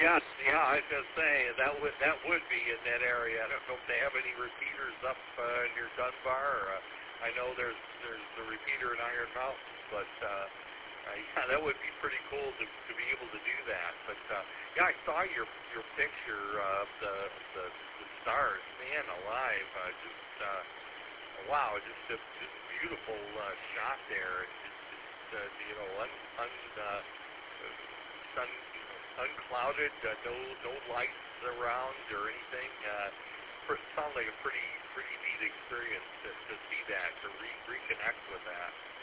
Yeah, I was gonna say that would be in that area. I don't know if they have any repeaters up near Dunbar. I know there's the repeater in Iron Mountain, but yeah, that would be pretty cool to be able to do that. But yeah, I saw your picture of the stars. Man, alive! Wow, just a beautiful shot there. Just sun unclouded, no lights around or anything. Sounds like a pretty neat experience to see that, to reconnect with that.